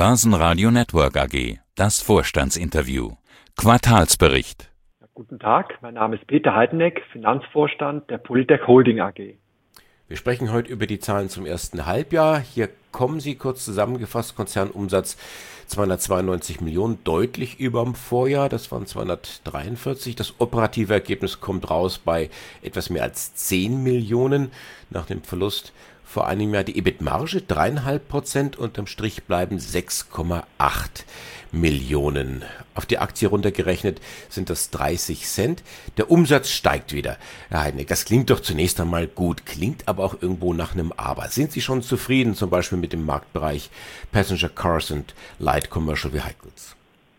Börsenradio Network AG. Das Vorstandsinterview. Quartalsbericht. Guten Tag, mein Name ist Peter Heideneck, Finanzvorstand der Polytech Holding AG. Wir sprechen heute über die Zahlen zum ersten Halbjahr. Hier kommen sie kurz zusammengefasst. Konzernumsatz 292 Millionen, deutlich über dem Vorjahr. Das waren 243. Das operative Ergebnis kommt raus bei etwas mehr als 10 Millionen nach dem Verlust vor einem Jahr. Die EBIT-Marge 3,5%, unterm Strich bleiben 6,8 Millionen. Auf die Aktie runtergerechnet sind das 30 Cent. Der Umsatz steigt wieder. Herr Heideneck, das klingt doch zunächst einmal gut, klingt aber auch irgendwo nach einem Aber. Sind Sie schon zufrieden, zum Beispiel mit dem Marktbereich Passenger Cars und Light Commercial Vehicles?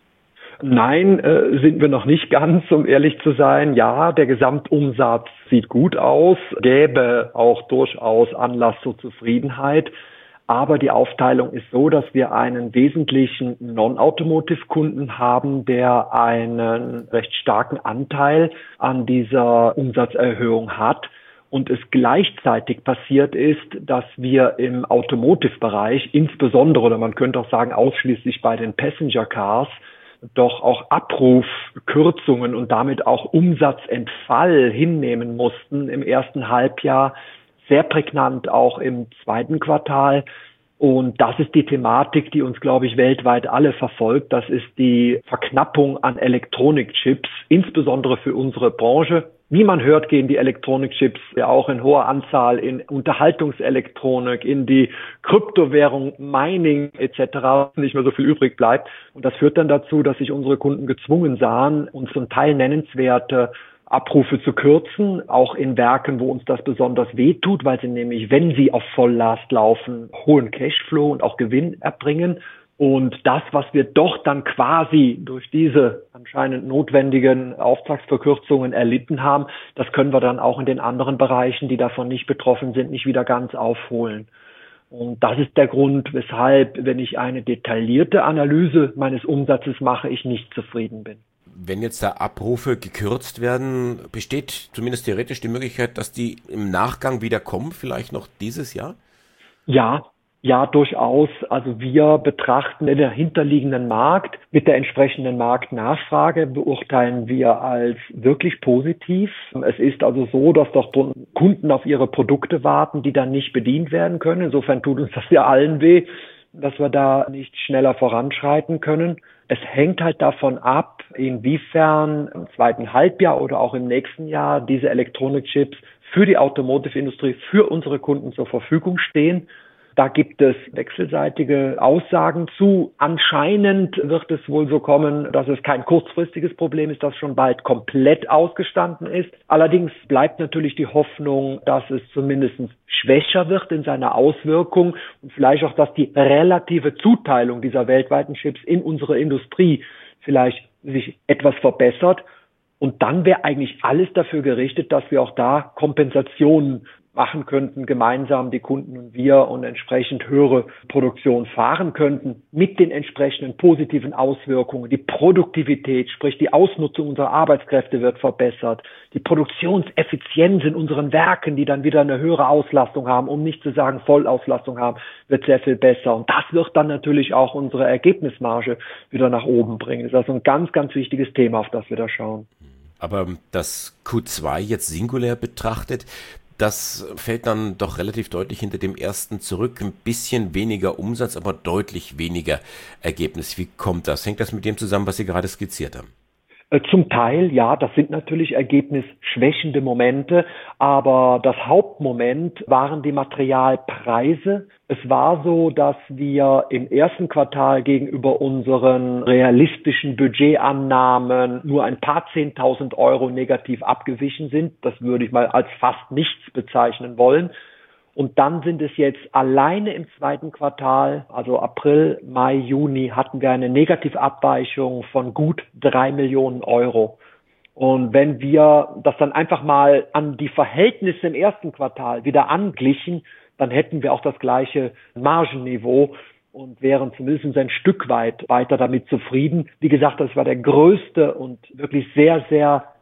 Nein, sind wir noch nicht ganz, um ehrlich zu sein. Ja, der Gesamtumsatz sieht gut aus, gäbe auch durchaus Anlass zur Zufriedenheit. Aber die Aufteilung ist so, dass wir einen wesentlichen Non-Automotive-Kunden haben, der einen recht starken Anteil an dieser Umsatzerhöhung hat. Und es gleichzeitig passiert ist, dass wir im Automotive-Bereich, insbesondere, oder man könnte auch sagen ausschließlich bei den Passenger Cars, doch auch Abrufkürzungen und damit auch Umsatzentfall hinnehmen mussten im ersten Halbjahr, sehr prägnant auch im zweiten Quartal. Und das ist die Thematik, die uns, glaube ich, weltweit alle verfolgt. Das ist die Verknappung an Elektronikchips, insbesondere für unsere Branche. Wie man hört, gehen die Elektronikchips ja auch in hoher Anzahl in Unterhaltungselektronik, in die Kryptowährung, Mining etc. nicht mehr so viel übrig bleibt. Und das führt dann dazu, dass sich unsere Kunden gezwungen sahen, uns zum Teil nennenswerte Abrufe zu kürzen, auch in Werken, wo uns das besonders wehtut, weil sie nämlich, wenn sie auf Volllast laufen, hohen Cashflow und auch Gewinn erbringen. Und das, was wir doch dann quasi durch diese anscheinend notwendigen Auftragsverkürzungen erlitten haben, das können wir dann auch in den anderen Bereichen, die davon nicht betroffen sind, nicht wieder ganz aufholen. Und das ist der Grund, weshalb, wenn ich eine detaillierte Analyse meines Umsatzes mache, ich nicht zufrieden bin. Wenn jetzt da Abrufe gekürzt werden, besteht zumindest theoretisch die Möglichkeit, dass die im Nachgang wieder kommen, vielleicht noch dieses Jahr? Ja, durchaus. Also wir betrachten den dahinterliegenden Markt mit der entsprechenden Marktnachfrage, beurteilen wir als wirklich positiv. Es ist also so, dass doch Kunden auf ihre Produkte warten, die dann nicht bedient werden können. Insofern tut uns das ja allen weh, dass wir da nicht schneller voranschreiten können. Es hängt halt davon ab, inwiefern im zweiten Halbjahr oder auch im nächsten Jahr diese Elektronikchips für die Automotive-Industrie, für unsere Kunden zur Verfügung stehen. Da gibt es wechselseitige Aussagen zu. Anscheinend wird es wohl so kommen, dass es kein kurzfristiges Problem ist, das schon bald komplett ausgestanden ist. Allerdings bleibt natürlich die Hoffnung, dass es zumindest schwächer wird in seiner Auswirkung und vielleicht auch, dass die relative Zuteilung dieser weltweiten Chips in unsere Industrie vielleicht sich etwas verbessert. Und dann wäre eigentlich alles dafür gerichtet, dass wir auch da Kompensationen machen könnten, gemeinsam die Kunden und wir, und entsprechend höhere Produktion fahren könnten mit den entsprechenden positiven Auswirkungen. Die Produktivität, sprich die Ausnutzung unserer Arbeitskräfte wird verbessert. Die Produktionseffizienz in unseren Werken, die dann wieder eine höhere Auslastung haben, um nicht zu sagen Vollauslastung haben, wird sehr viel besser. Und das wird dann natürlich auch unsere Ergebnismarge wieder nach oben bringen. Das ist also ein ganz, ganz wichtiges Thema, auf das wir da schauen. Aber das Q2 jetzt singulär betrachtet, das fällt dann doch relativ deutlich hinter dem ersten zurück. Ein bisschen weniger Umsatz, aber deutlich weniger Ergebnis. Wie kommt das? Hängt das mit dem zusammen, was Sie gerade skizziert haben? Zum Teil, ja, das sind natürlich ergebnisschwächende Momente, aber das Hauptmoment waren die Materialpreise. Es war so, dass wir im ersten Quartal gegenüber unseren realistischen Budgetannahmen nur ein paar 10.000 Euro negativ abgewichen sind. Das würde ich mal als fast nichts bezeichnen wollen. Und dann sind es jetzt alleine im zweiten Quartal, also April, Mai, Juni, hatten wir eine Negativabweichung von gut 3 Millionen Euro. Und wenn wir das dann einfach mal an die Verhältnisse im ersten Quartal wieder anglichen, dann hätten wir auch das gleiche Margenniveau und wären zumindest ein Stück weit weiter damit zufrieden. Wie gesagt, das war der größte und wirklich sehr, sehr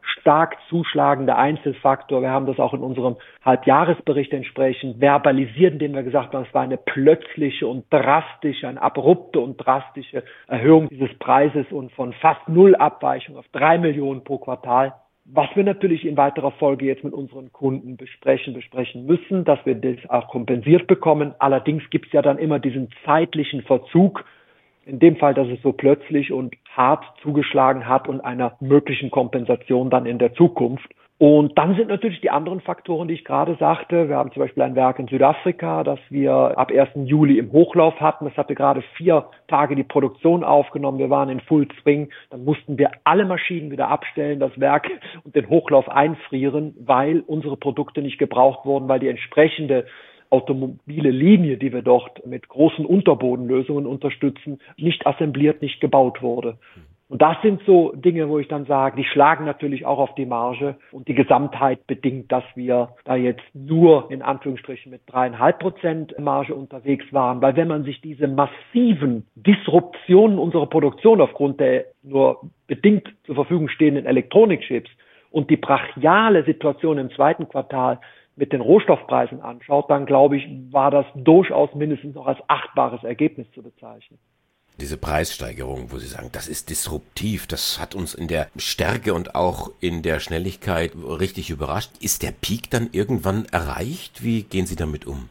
stark zuschlagende Einzelfaktor. Wir haben das auch in unserem Halbjahresbericht entsprechend verbalisiert, indem wir gesagt haben, es war eine plötzliche und drastische, eine abrupte und drastische Erhöhung dieses Preises und von fast null Abweichung auf 3 Millionen pro Quartal. Was wir natürlich in weiterer Folge jetzt mit unseren Kunden besprechen müssen, dass wir das auch kompensiert bekommen. Allerdings gibt es ja dann immer diesen zeitlichen Verzug, in dem Fall, dass es so plötzlich und hart zugeschlagen hat und einer möglichen Kompensation dann in der Zukunft. Und dann sind natürlich die anderen Faktoren, die ich gerade sagte. Wir haben zum Beispiel ein Werk in Südafrika, das wir ab 1. Juli im Hochlauf hatten. Das hatte gerade 4 Tage die Produktion aufgenommen. Wir waren in Full Swing. Dann mussten wir alle Maschinen wieder abstellen, das Werk und den Hochlauf einfrieren, weil unsere Produkte nicht gebraucht wurden, weil die entsprechende automobile Linie, die wir dort mit großen Unterbodenlösungen unterstützen, nicht assembliert, nicht gebaut wurde. Und das sind so Dinge, wo ich dann sage, die schlagen natürlich auch auf die Marge und die Gesamtheit bedingt, dass wir da jetzt nur in Anführungsstrichen mit 3,5% Marge unterwegs waren. Weil wenn man sich diese massiven Disruptionen unserer Produktion aufgrund der nur bedingt zur Verfügung stehenden Elektronikchips und die brachiale Situation im zweiten Quartal mit den Rohstoffpreisen anschaut, dann glaube ich, war das durchaus mindestens noch als achtbares Ergebnis zu bezeichnen. Diese Preissteigerung, wo Sie sagen, das ist disruptiv, das hat uns in der Stärke und auch in der Schnelligkeit richtig überrascht. Ist der Peak dann irgendwann erreicht? Wie gehen Sie damit um?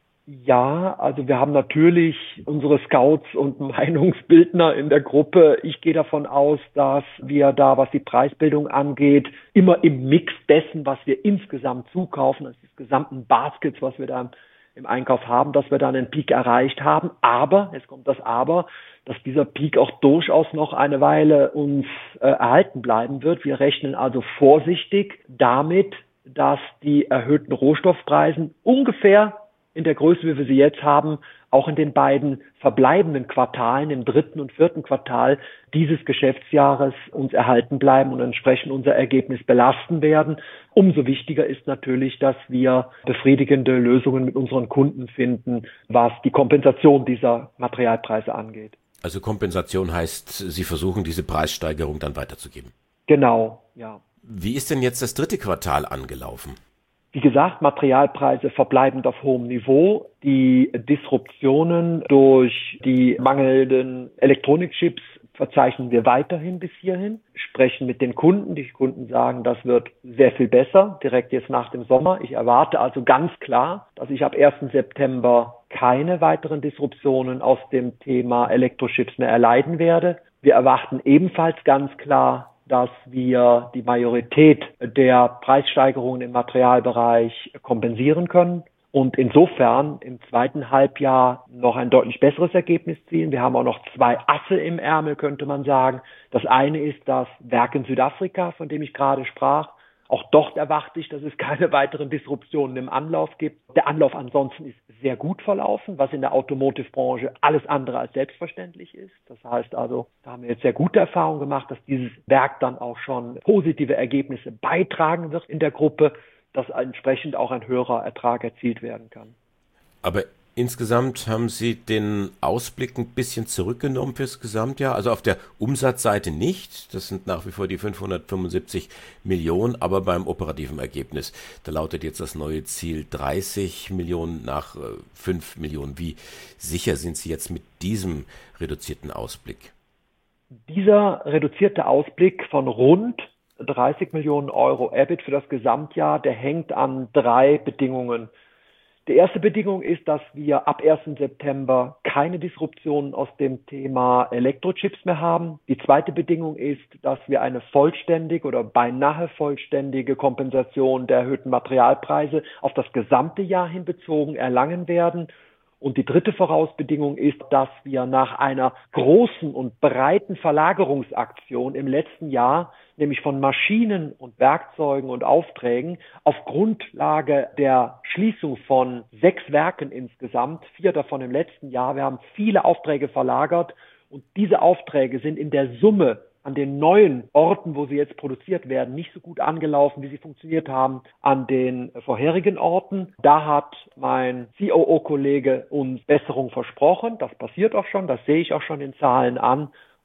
Ja, also wir haben natürlich unsere Scouts und Meinungsbildner in der Gruppe. Ich gehe davon aus, dass wir da, was die Preisbildung angeht, immer im Mix dessen, was wir insgesamt zukaufen, also des gesamten Baskets, was wir da im Einkauf haben, dass wir dann einen Peak erreicht haben. Aber, jetzt kommt das Aber, dass dieser Peak auch durchaus noch eine Weile uns erhalten bleiben wird. Wir rechnen also vorsichtig damit, dass die erhöhten Rohstoffpreise ungefähr in der Größe, wie wir sie jetzt haben, auch in den beiden verbleibenden Quartalen, im 3. und 4. Quartal dieses Geschäftsjahres uns erhalten bleiben und entsprechend unser Ergebnis belasten werden. Umso wichtiger ist natürlich, dass wir befriedigende Lösungen mit unseren Kunden finden, was die Kompensation dieser Materialpreise angeht. Also Kompensation heißt, Sie versuchen, diese Preissteigerung dann weiterzugeben? Genau, ja. Wie ist denn jetzt das 3. Quartal angelaufen? Wie gesagt, Materialpreise verbleibend auf hohem Niveau. Die Disruptionen durch die mangelnden Elektronikchips verzeichnen wir weiterhin bis hierhin. Sprechen mit den Kunden. Die Kunden sagen, das wird sehr viel besser, direkt jetzt nach dem Sommer. Ich erwarte also ganz klar, dass ich ab 1. September keine weiteren Disruptionen aus dem Thema Elektrochips mehr erleiden werde. Wir erwarten ebenfalls ganz klar, dass wir die Majorität der Preissteigerungen im Materialbereich kompensieren können und insofern im zweiten Halbjahr noch ein deutlich besseres Ergebnis zielen. Wir haben auch noch 2 Asse im Ärmel, könnte man sagen. Das eine ist das Werk in Südafrika, von dem ich gerade sprach. Auch dort erwarte ich, dass es keine weiteren Disruptionen im Anlauf gibt. Der Anlauf ansonsten ist sehr gut verlaufen, was in der Automotive-Branche alles andere als selbstverständlich ist. Das heißt also, da haben wir jetzt sehr gute Erfahrungen gemacht, dass dieses Werk dann auch schon positive Ergebnisse beitragen wird in der Gruppe, dass entsprechend auch ein höherer Ertrag erzielt werden kann. Aber insgesamt haben Sie den Ausblick ein bisschen zurückgenommen fürs Gesamtjahr, also auf der Umsatzseite nicht, das sind nach wie vor die 575 Millionen, aber beim operativen Ergebnis, da lautet jetzt das neue Ziel 30 Millionen nach 5 Millionen. Wie sicher sind Sie jetzt mit diesem reduzierten Ausblick? Dieser reduzierte Ausblick von rund 30 Millionen Euro EBIT für das Gesamtjahr, der hängt an 3 Bedingungen. Die erste Bedingung ist, dass wir ab 1. September keine Disruptionen aus dem Thema Elektrochips mehr haben. Die zweite Bedingung ist, dass wir eine vollständige oder beinahe vollständige Kompensation der erhöhten Materialpreise auf das gesamte Jahr hin bezogen erlangen werden. Und die dritte Vorausbedingung ist, dass wir nach einer großen und breiten Verlagerungsaktion im letzten Jahr, nämlich von Maschinen und Werkzeugen und Aufträgen, auf Grundlage der Schließung von 6 Werken insgesamt, 4 davon im letzten Jahr, wir haben viele Aufträge verlagert und diese Aufträge sind in der Summe an den neuen Orten, wo sie jetzt produziert werden, nicht so gut angelaufen, wie sie funktioniert haben an den vorherigen Orten. Da hat mein COO-Kollege uns Besserung versprochen. Das passiert auch schon, das sehe ich auch schon in Zahlen an.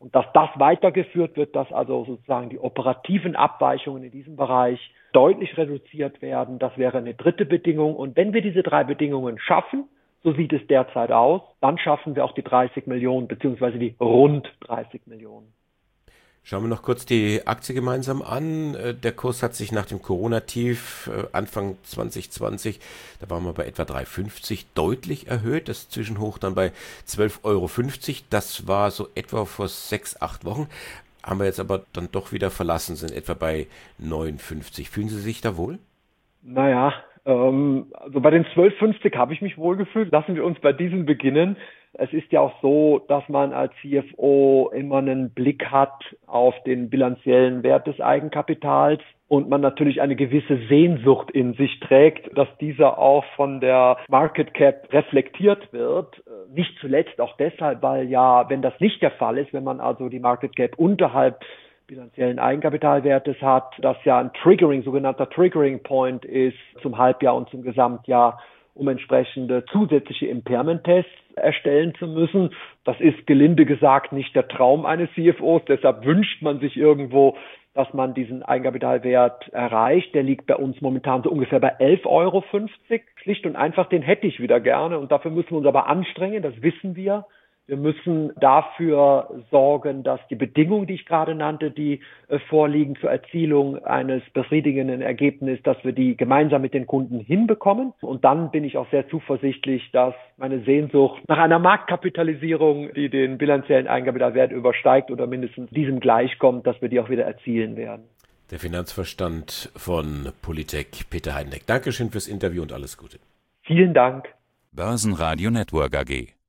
Und dass das weitergeführt wird, dass also sozusagen die operativen Abweichungen in diesem Bereich deutlich reduziert werden, das wäre eine dritte Bedingung. Und wenn wir diese 3 Bedingungen schaffen, so sieht es derzeit aus, dann schaffen wir auch die 30 Millionen, beziehungsweise die rund 30 Millionen. Schauen wir noch kurz die Aktie gemeinsam an. Der Kurs hat sich nach dem Corona-Tief Anfang 2020, da waren wir bei etwa 3,50, deutlich erhöht. Das Zwischenhoch dann bei 12,50 €. Das war so etwa vor 6-8 Wochen. Haben wir jetzt aber dann doch wieder verlassen, sind etwa bei 9,50. Fühlen Sie sich da wohl? Naja, also bei den 12,50 habe ich mich wohlgefühlt. Lassen wir uns bei diesem beginnen. Es ist ja auch so, dass man als CFO immer einen Blick hat auf den bilanziellen Wert des Eigenkapitals und man natürlich eine gewisse Sehnsucht in sich trägt, dass dieser auch von der Market Cap reflektiert wird. Nicht zuletzt auch deshalb, weil ja, wenn das nicht der Fall ist, wenn man also die Market Cap unterhalb bilanziellen Eigenkapitalwertes hat, das ja ein sogenannter Triggering Point ist zum Halbjahr und zum Gesamtjahr, um entsprechende zusätzliche Impairment-Tests erstellen zu müssen. Das ist gelinde gesagt nicht der Traum eines CFOs, deshalb wünscht man sich irgendwo, dass man diesen Eigenkapitalwert erreicht. Der liegt bei uns momentan so ungefähr bei 11,50 €. Schlicht und einfach, den hätte ich wieder gerne und dafür müssen wir uns aber anstrengen, das wissen wir. Wir müssen dafür sorgen, dass die Bedingungen, die ich gerade nannte, die vorliegen zur Erzielung eines befriedigenden Ergebnisses, dass wir die gemeinsam mit den Kunden hinbekommen. Und dann bin ich auch sehr zuversichtlich, dass meine Sehnsucht nach einer Marktkapitalisierung, die den bilanziellen Eigenkapitalwert übersteigt oder mindestens diesem gleichkommt, dass wir die auch wieder erzielen werden. Der Finanzvorstand von Polytec, Peter Heidenreck. Dankeschön fürs Interview und alles Gute. Vielen Dank. Börsenradio Network AG.